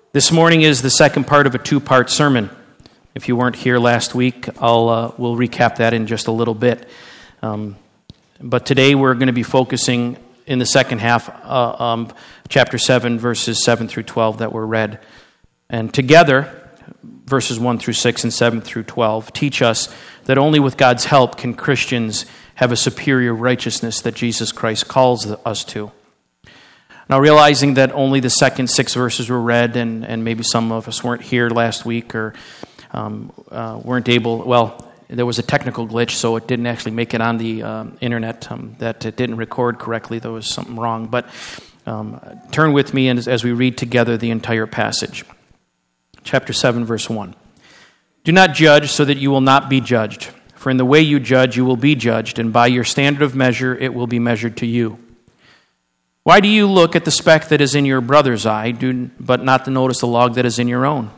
This morning is the second part of a two-part sermon. If you weren't here last week, we'll recap that in just a little bit. But today we're going to be focusing in the second half, chapter 7, verses 7 through 12 that were read. And together, verses 1 through 6 and 7 through 12 teach us that only with God's help can Christians have a superior righteousness that Jesus Christ calls us to. Now, realizing that only the second 6 verses were read, and maybe some of us weren't here last week or weren't able, there was a technical glitch, so it didn't actually make it on the internet, that it didn't record correctly. There was something wrong. But turn with me as we read together the entire passage. Chapter 7, verse 1. Do not judge so that you will not be judged. For in the way you judge, you will be judged, and by your standard of measure, it will be measured to you. Why do you look at the speck that is in your brother's eye, but not to notice the log that is in your own?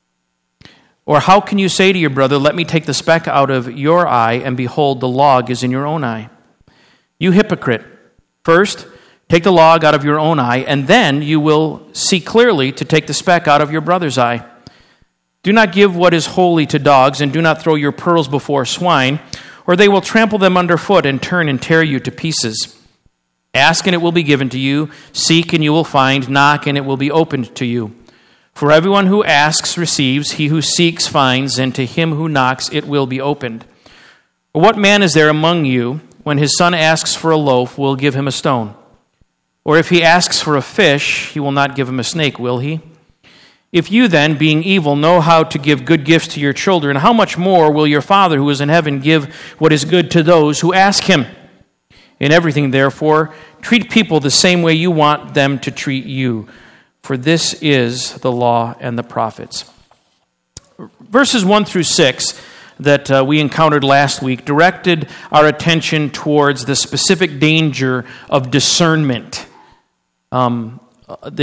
Or how can you say to your brother, let me take the speck out of your eye, and behold, the log is in your own eye? You hypocrite! First, take the log out of your own eye, and then you will see clearly to take the speck out of your brother's eye. Do not give what is holy to dogs, and do not throw your pearls before swine, or they will trample them underfoot and turn and tear you to pieces. Ask, and it will be given to you. Seek, and you will find. Knock, and it will be opened to you. For everyone who asks receives, he who seeks finds, and to him who knocks it will be opened. Or what man is there among you, when his son asks for a loaf, will give him a stone? Or if he asks for a fish, he will not give him a snake, will he? If you then, being evil, know how to give good gifts to your children, how much more will your Father who is in heaven give what is good to those who ask him? In everything, therefore, treat people the same way you want them to treat you, for this is the law and the prophets. Verses 1 through 6 that we encountered last week directed our attention towards the specific danger of discernment. That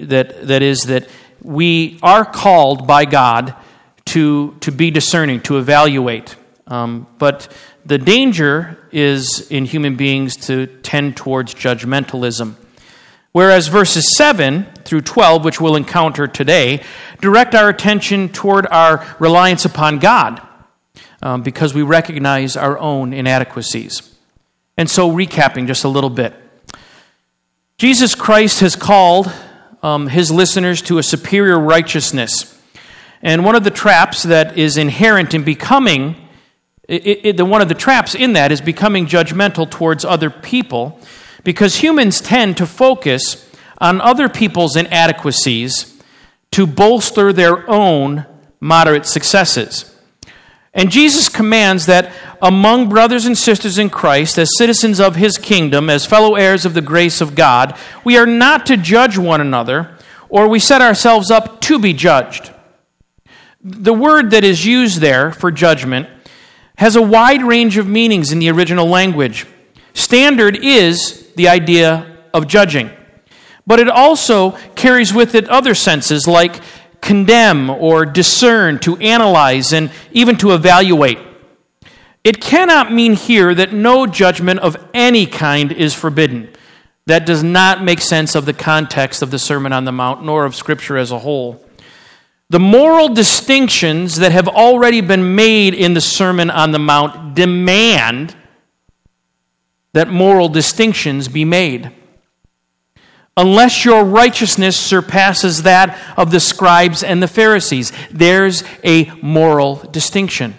we are called by God to be discerning, to evaluate. But the danger is in human beings to tend towards judgmentalism. Whereas verses 7 through 12, which we'll encounter today, direct our attention toward our reliance upon God because we recognize our own inadequacies. And so, recapping just a little bit. Jesus Christ has called his listeners to a superior righteousness. And one of the traps that is inherent in becoming one of the traps in that is becoming judgmental towards other people, because humans tend to focus on other people's inadequacies to bolster their own moderate successes. And Jesus commands that among brothers and sisters in Christ, as citizens of his kingdom, as fellow heirs of the grace of God, we are not to judge one another, or we set ourselves up to be judged. The word that is used there for judgment has a wide range of meanings in the original language. Standard is the idea of judging, but it also carries with it other senses like condemn or discern, to analyze, and even to evaluate. It cannot mean here that no judgment of any kind is forbidden. That does not make sense of the context of the Sermon on the Mount, nor of Scripture as a whole. The moral distinctions that have already been made in the Sermon on the Mount demand that moral distinctions be made. Unless your righteousness surpasses that of the scribes and the Pharisees, there's a moral distinction.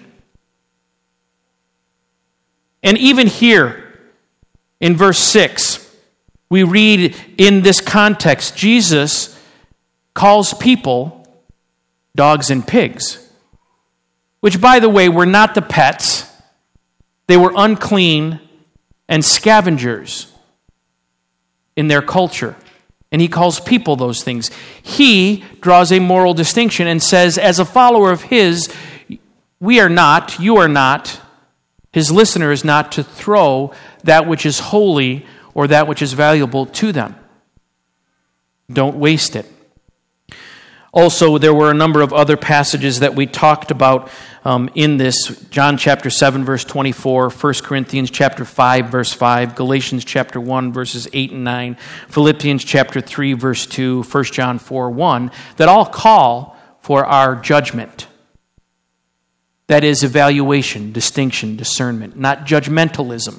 And even here, in verse 6, we read in this context, Jesus calls people dogs and pigs, which, by the way, were not the pets. They were unclean and scavengers in their culture. And he calls people those things. He draws a moral distinction and says, as a follower of his, we are not, you are not, his listener is not to throw that which is holy or that which is valuable to them. Don't waste it. Also, there were a number of other passages that we talked about in this. John chapter 7, verse 24, 1 Corinthians chapter 5, verse 5, Galatians chapter 1, verses 8 and 9, Philippians chapter 3, verse 2, 1 John 4, 1, that all call for our judgment. That is evaluation, distinction, discernment, not judgmentalism.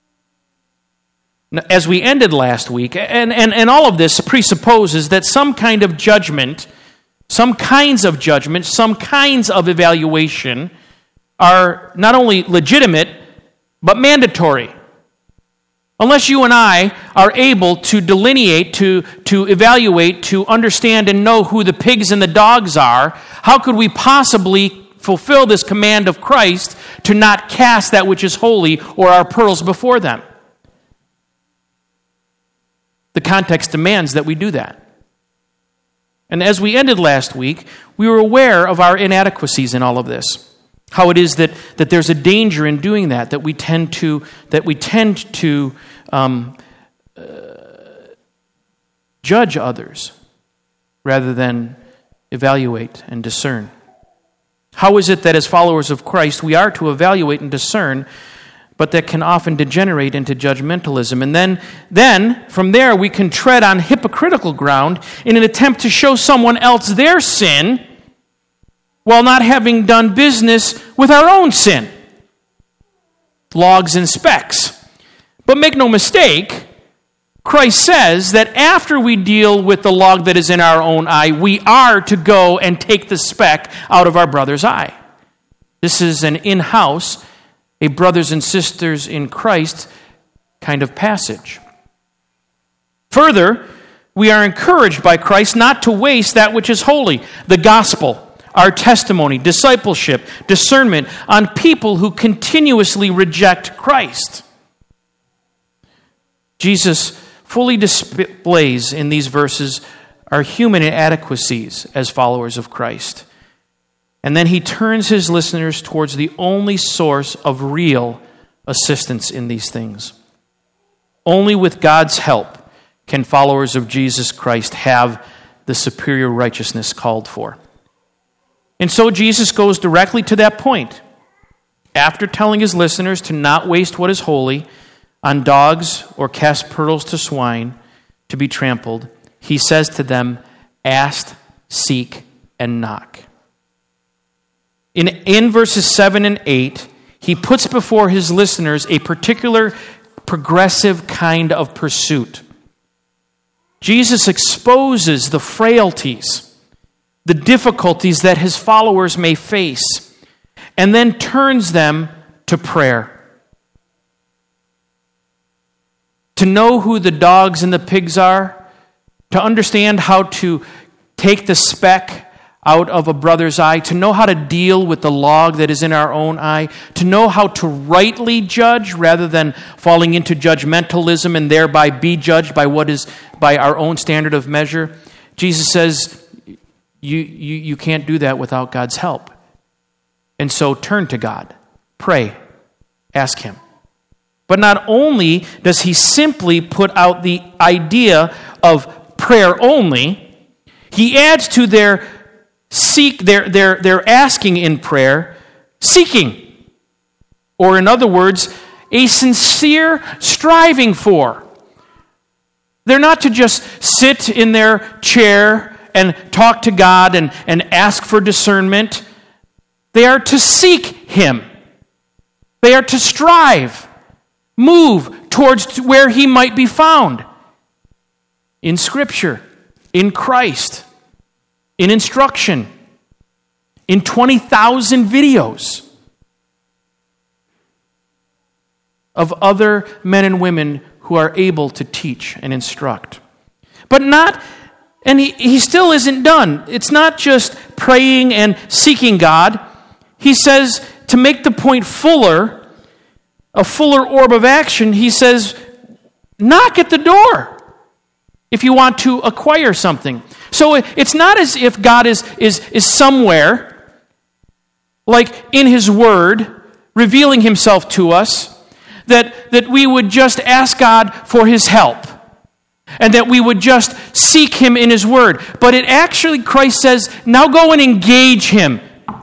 As we ended last week, and all of this presupposes that some kind of judgment, some kinds of judgment, some kinds of evaluation are not only legitimate, but mandatory. Unless you and I are able to delineate, to evaluate, to understand and know who the pigs and the dogs are, how could we possibly fulfill this command of Christ to not cast that which is holy or our pearls before them? The context demands that we do that. And as we ended last week, we were aware of our inadequacies in all of this. How it is that there's a danger in doing that, that we tend to judge others rather than evaluate and discern. How is it that as followers of Christ we are to evaluate and discern, but that can often degenerate into judgmentalism? And then from there we can tread on hypocritical ground in an attempt to show someone else their sin while not having done business with our own sin. Logs and specks. But make no mistake, Christ says that after we deal with the log that is in our own eye, we are to go and take the speck out of our brother's eye. This is an in-house, a brothers and sisters in Christ kind of passage. Further, we are encouraged by Christ not to waste that which is holy, the gospel, our testimony, discipleship, discernment, on people who continuously reject Christ. Jesus fully displays in these verses our human inadequacies as followers of Christ. And then he turns his listeners towards the only source of real assistance in these things. Only with God's help can followers of Jesus Christ have the superior righteousness called for. And so Jesus goes directly to that point. After telling his listeners to not waste what is holy on dogs or cast pearls to swine to be trampled, he says to them, ask, seek, and knock. In verses 7 and 8, he puts before his listeners a particular progressive kind of pursuit. Jesus exposes the frailties, the difficulties that his followers may face, and then turns them to prayer. To know who the dogs and the pigs are, to understand how to take the speck out of a brother's eye, to know how to deal with the log that is in our own eye, to know how to rightly judge rather than falling into judgmentalism and thereby be judged by what is by our own standard of measure. Jesus says you can't do that without God's help. And so turn to God, pray, ask him. But not only does he simply put out the idea of prayer only, he adds to their asking in prayer, seeking. Or in other words, a sincere striving for. They're not to just sit in their chair and talk to God and ask for discernment. They are to seek him. They are to strive, move towards where he might be found. In Scripture, in Christ, in instruction, in 20,000 videos of other men and women who are able to teach and instruct. But he still isn't done. It's not just praying and seeking God. He says, to make the point fuller, a fuller orb of action, he says, knock at the door if you want to acquire something. So it's not as if God is somewhere, like in his word, revealing himself to us, that we would just ask God for his help. and that we would just seek him in his word. But it actually, Christ says, now go and engage him.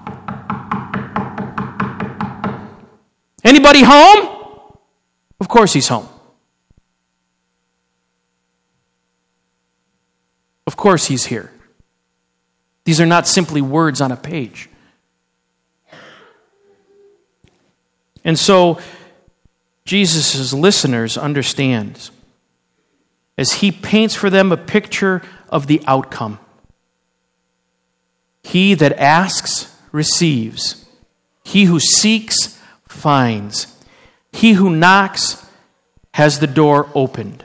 Anybody home? Of course he's home. Of course he's here. These are not simply words on a page. And so Jesus' listeners understand as he paints for them a picture of the outcome. He that asks receives. He who seeks finds. He who knocks has the door opened.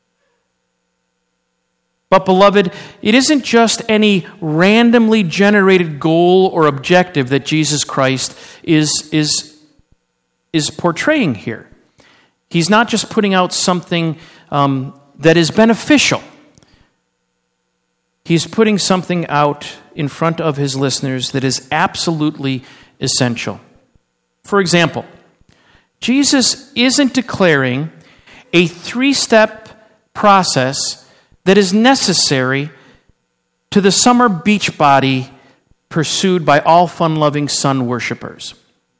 But beloved, it isn't just any randomly generated goal or objective that Jesus Christ is portraying here. He's not just putting out something that is beneficial. He's putting something out in front of his listeners that is absolutely essential. For example, Jesus isn't declaring a 3-step process that is necessary to the summer beach body pursued by all fun-loving sun worshipers.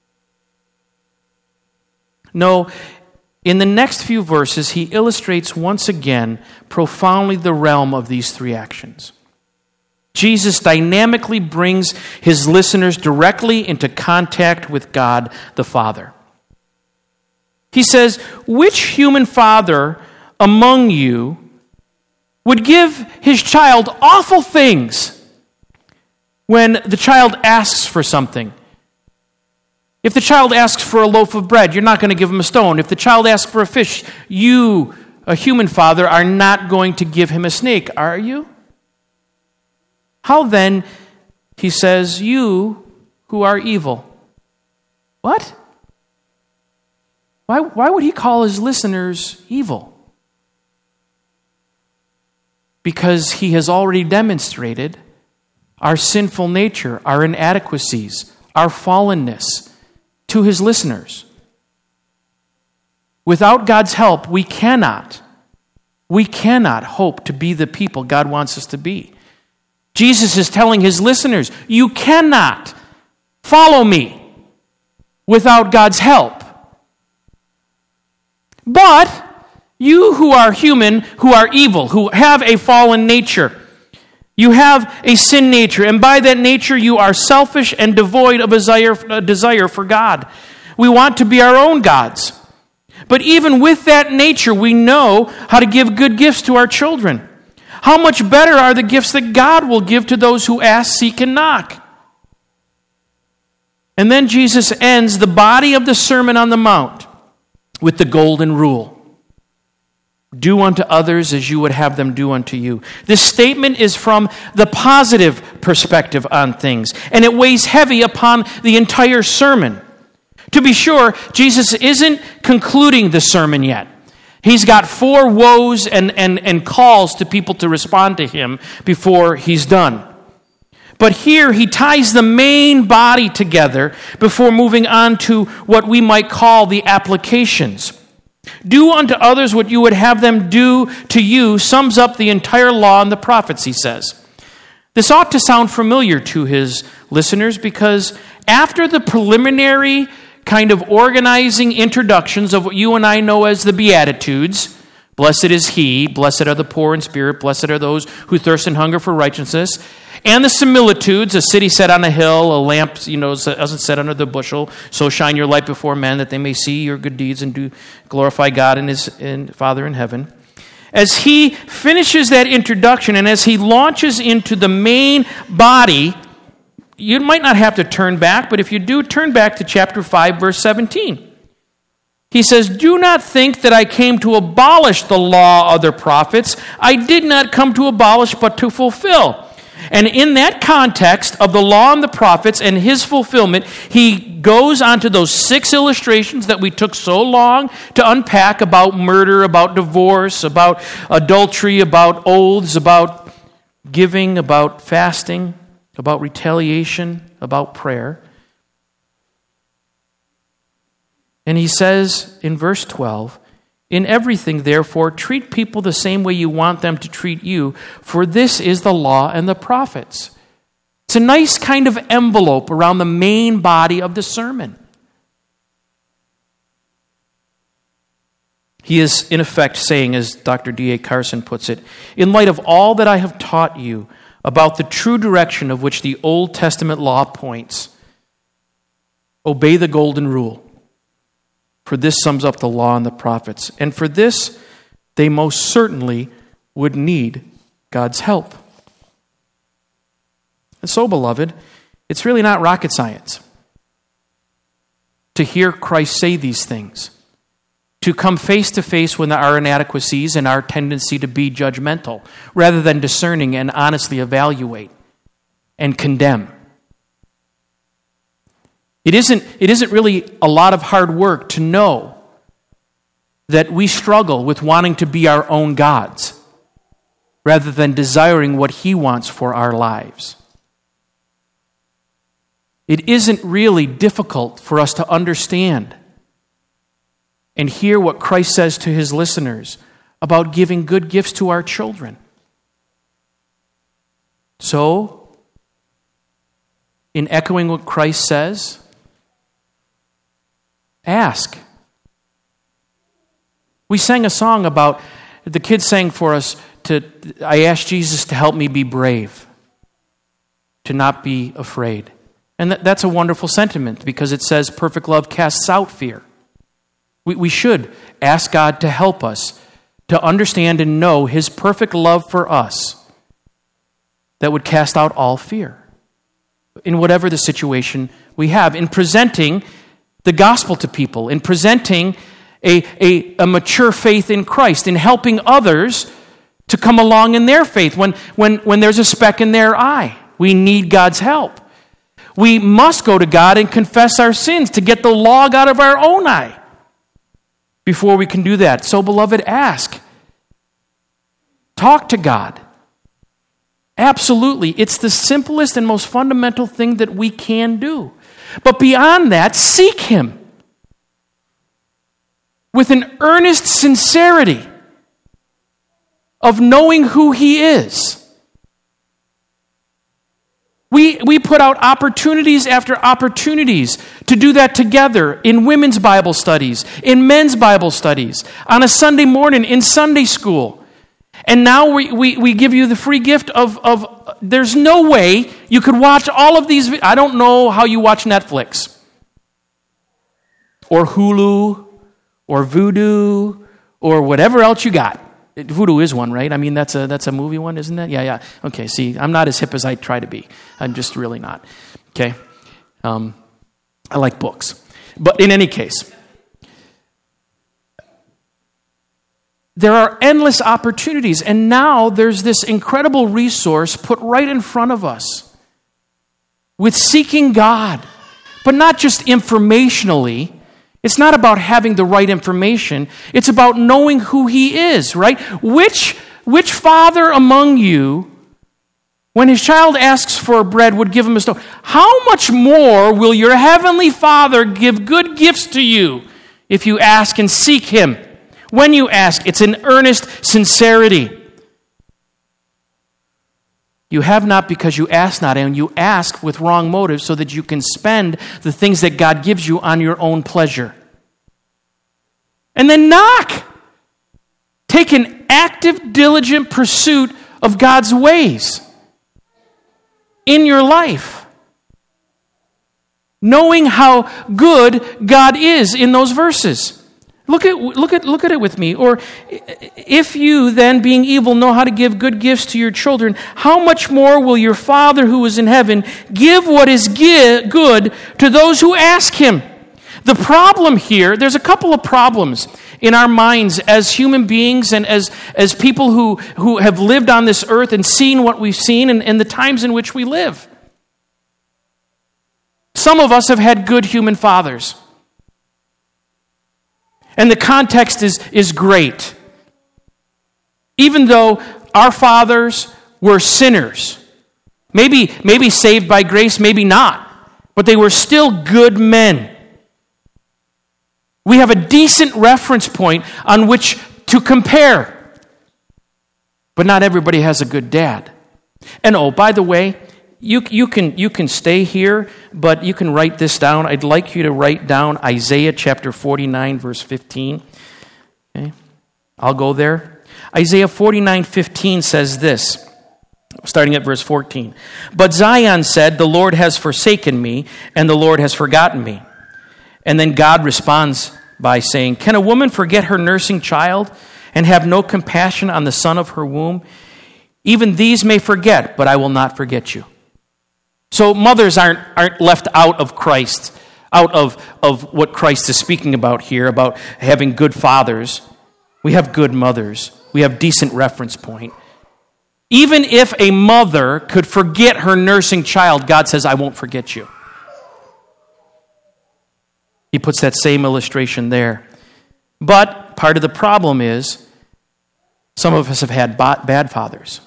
No, in the next few verses, he illustrates once again profoundly the realm of these 3 actions. Jesus dynamically brings his listeners directly into contact with God the Father. He says, which human father among you would give his child awful things when the child asks for something? If the child asks for a loaf of bread, you're not going to give him a stone. If the child asks for a fish, you, a human father, are not going to give him a snake, are you? How then, he says, you who are evil? What? Why would he call his listeners evil? Because he has already demonstrated our sinful nature, our inadequacies, our fallenness to his listeners. Without God's help, we cannot hope to be the people God wants us to be. Jesus is telling his listeners, you cannot follow me without God's help. But you who are human, who are evil, who have a fallen nature, you have a sin nature, and by that nature you are selfish and devoid of a desire for God. We want to be our own gods. But even with that nature, we know how to give good gifts to our children. How much better are the gifts that God will give to those who ask, seek, and knock? And then Jesus ends the body of the Sermon on the Mount with the golden rule. Do unto others as you would have them do unto you. This statement is from the positive perspective on things, and it weighs heavy upon the entire sermon. To be sure, Jesus isn't concluding the sermon yet. He's got 4 woes and calls to people to respond to him before he's done. But here he ties the main body together before moving on to what we might call the applications. Do unto others what you would have them do to you sums up the entire law and the prophets, he says. This ought to sound familiar to his listeners because after the preliminary kind of organizing introductions of what you and I know as the Beatitudes, blessed is he, blessed are the poor in spirit, blessed are those who thirst and hunger for righteousness, and the similitudes, a city set on a hill, a lamp, doesn't set under the bushel, so shine your light before men that they may see your good deeds and do glorify God and his Father in heaven. As he finishes that introduction and as he launches into the main body, you might not have to turn back, but if you do, turn back to chapter 5, verse 17. He says, do not think that I came to abolish the law or the prophets. I did not come to abolish, but to fulfill. And in that context of the law and the prophets and his fulfillment, he goes on to those 6 illustrations that we took so long to unpack about murder, about divorce, about adultery, about oaths, about giving, about fasting, about retaliation, about prayer. And he says in verse 12, In everything, therefore, treat people the same way you want them to treat you, for this is the law and the prophets. It's a nice kind of envelope around the main body of the sermon. He is, in effect, saying, as Dr. D.A. Carson puts it, in light of all that I have taught you about the true direction of which the Old Testament law points, obey the golden rule. For this sums up the law and the prophets. And for this, they most certainly would need God's help. And so, beloved, it's really not rocket science to hear Christ say these things, to come face to face with our inadequacies and our tendency to be judgmental, rather than discerning and honestly evaluate and condemn. It isn't really a lot of hard work to know that we struggle with wanting to be our own gods rather than desiring what He wants for our lives. It isn't really difficult for us to understand and hear what Christ says to His listeners about giving good gifts to our children. So, in echoing what Christ says, ask. We sang a song about, the kids sang for us, I asked Jesus to help me be brave, to not be afraid. And that's a wonderful sentiment because it says perfect love casts out fear. We should ask God to help us to understand and know His perfect love for us that would cast out all fear in whatever the situation we have, in presenting the gospel to people, in presenting a mature faith in Christ, in helping others to come along in their faith when there's a speck in their eye. We need God's help. We must go to God and confess our sins to get the log out of our own eye before we can do that. So, beloved, ask. Talk to God. Absolutely. It's the simplest and most fundamental thing that we can do. But beyond that, seek Him with an earnest sincerity of knowing who He is. We put out opportunities after opportunities to do that together in women's Bible studies, in men's Bible studies, on a Sunday morning in Sunday school. And now we give you the free gift of there's no way you could watch all of these. I don't know how you watch Netflix or Hulu or Vudu or whatever else you got. Voodoo is one, right? I mean, that's a movie one, isn't it? Yeah. Okay, see, I'm not as hip as I try to be. I'm just really not. Okay? I like books. But in any case, there are endless opportunities, and now there's this incredible resource put right in front of us with seeking God, but not just informationally. It's not about having the right information. It's about knowing who He is, right? Which father among you, when his child asks for bread, would give him a stone? How much more will your heavenly Father give good gifts to you if you ask and seek Him? When you ask, it's in earnest sincerity. You have not because you ask not, and you ask with wrong motives so that you can spend the things that God gives you on your own pleasure. And then knock. Take an active, diligent pursuit of God's ways in your life, knowing how good God is in those verses. Look at it with me. Or if you then, being evil, know how to give good gifts to your children, how much more will your Father who is in heaven give what is good to those who ask Him? The problem here, there's a couple of problems in our minds as human beings and as people who have lived on this earth and seen what we've seen and the times in which we live. Some of us have had good human fathers. And the context is great. Even though our fathers were sinners, maybe saved by grace, maybe not, but they were still good men. We have a decent reference point on which to compare. But not everybody has a good dad. And oh, by the way, you can stay here, but you can write this down. I'd like you to write down Isaiah chapter 49, verse 15. Okay? I'll go there. Isaiah 49:15 says this, starting at verse 14. But Zion said, the Lord has forsaken me, and the Lord has forgotten me. And then God responds by saying, can a woman forget her nursing child and have no compassion on the son of her womb? Even these may forget, but I will not forget you. So mothers aren't left out of Christ, out of what Christ is speaking about here, about having good fathers. We have good mothers. We have decent reference point. Even if a mother could forget her nursing child, God says, I won't forget you. He puts that same illustration there. But part of the problem is some of us have had bad fathers,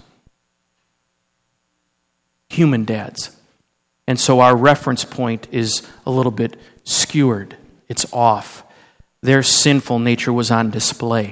human dads. And so our reference point is a little bit skewered. It's off. Their sinful nature was on display.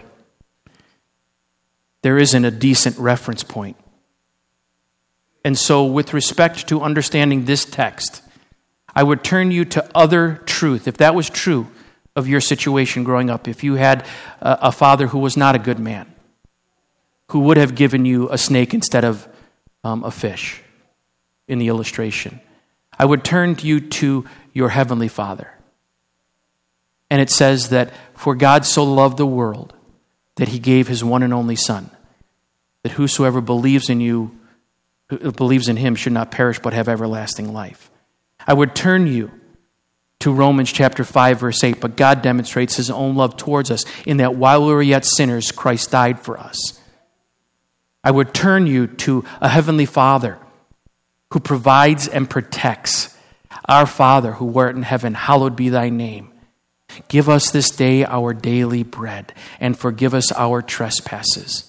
There isn't a decent reference point. And so with respect to understanding this text, I would turn you to other truth. If that was true of your situation growing up, if you had a father who was not a good man, who would have given you a snake instead of a fish in the illustration, I would turn you to your heavenly Father. And it says that, for God so loved the world that he gave his one and only Son, that whosoever believes in him should not perish but have everlasting life. I would turn you to Romans chapter 5, verse 8. But God demonstrates his own love towards us in that while we were yet sinners, Christ died for us. I would turn you to a heavenly Father who provides and protects. Our Father who art in heaven, hallowed be thy name. Give us this day our daily bread, and forgive us our trespasses.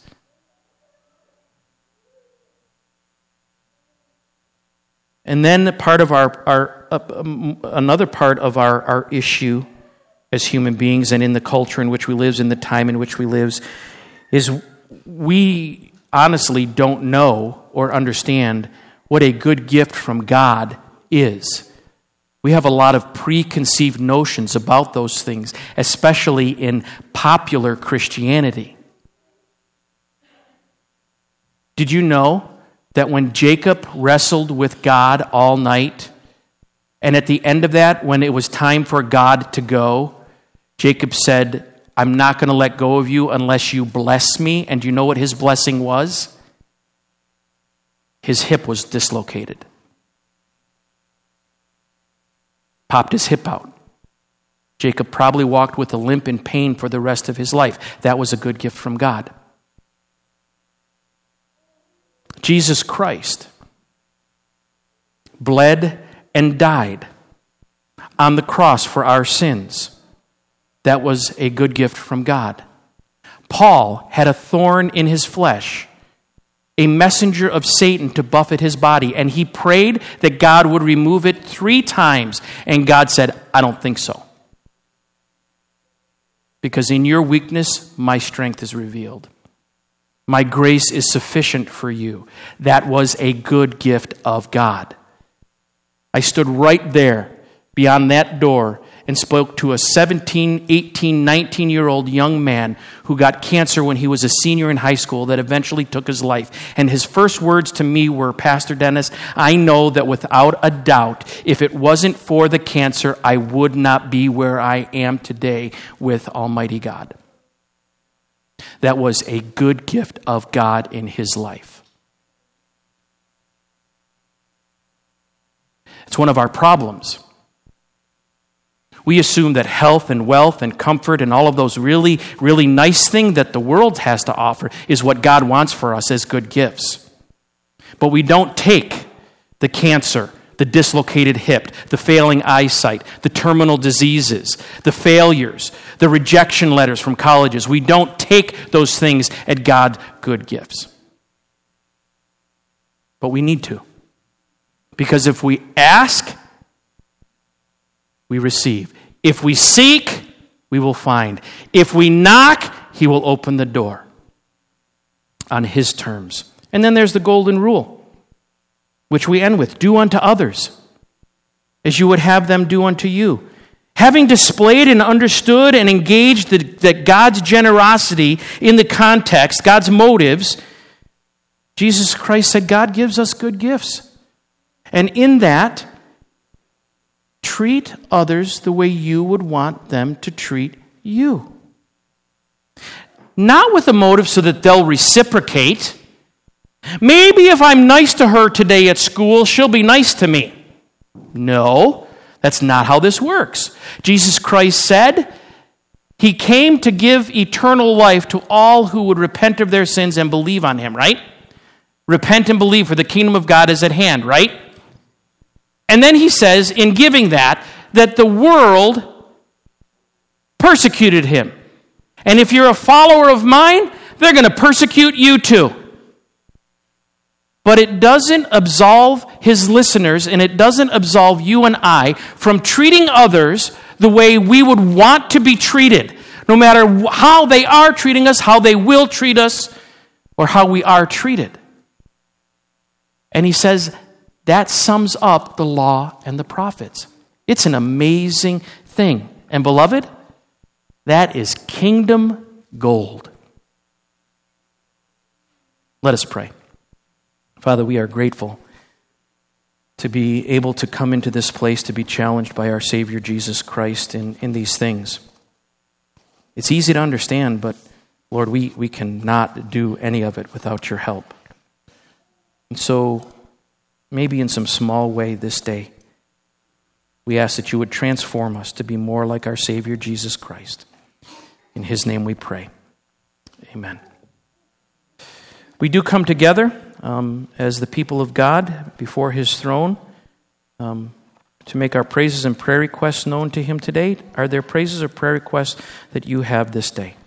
And then part of another part of our issue as human beings and in the culture in which we live, in the time in which we live, is we honestly don't know or understand what a good gift from God is. We have a lot of preconceived notions about those things, especially in popular Christianity. Did you know that when Jacob wrestled with God all night, and at the end of that, when it was time for God to go, Jacob said, I'm not going to let go of you unless you bless me. And do you know what his blessing was? His hip was dislocated. Popped his hip out. Jacob probably walked with a limp and pain for the rest of his life. That was a good gift from God. Jesus Christ bled and died on the cross for our sins. That was a good gift from God. Paul had a thorn in his flesh, a messenger of Satan to buffet his body, and he prayed that God would remove it 3 times, and God said, I don't think so. Because in your weakness, my strength is revealed. My grace is sufficient for you. That was a good gift of God. I stood right there beyond that door and spoke to a 17, 18, 19-year-old young man who got cancer when he was a senior in high school that eventually took his life. And his first words to me were, Pastor Dennis, I know that without a doubt, if it wasn't for the cancer, I would not be where I am today with Almighty God. That was a good gift of God in his life. It's one of our problems. We assume that health and wealth and comfort and all of those really, really nice things that the world has to offer is what God wants for us as good gifts. But we don't take the cancer, the dislocated hip, the failing eyesight, the terminal diseases, the failures, the rejection letters from colleges. We don't take those things as God's good gifts. But we need to. Because if we ask, we receive. If we seek, we will find. If we knock, he will open the door on his terms. And then there's the golden rule, which we end with. Do unto others as you would have them do unto you. Having displayed and understood and engaged that God's generosity in the context, God's motives, Jesus Christ said God gives us good gifts. And in that, treat others the way you would want them to treat you. Not with a motive so that they'll reciprocate. Maybe if I'm nice to her today at school, she'll be nice to me. No, that's not how this works. Jesus Christ said he came to give eternal life to all who would repent of their sins and believe on him, right? Repent and believe, for the kingdom of God is at hand, right? And then he says, in giving that the world persecuted him. And if you're a follower of mine, they're going to persecute you too. But it doesn't absolve his listeners, and it doesn't absolve you and I from treating others the way we would want to be treated, no matter how they are treating us, how they will treat us, or how we are treated. And he says that sums up the law and the prophets. It's an amazing thing. And beloved, that is kingdom gold. Let us pray. Father, we are grateful to be able to come into this place to be challenged by our Savior Jesus Christ in these things. It's easy to understand, but Lord, we cannot do any of it without your help. And so, maybe in some small way this day, we ask that you would transform us to be more like our Savior Jesus Christ. In his name we pray. Amen. We do come together as the people of God before his throne to make our praises and prayer requests known to him today. Are there praises or prayer requests that you have this day?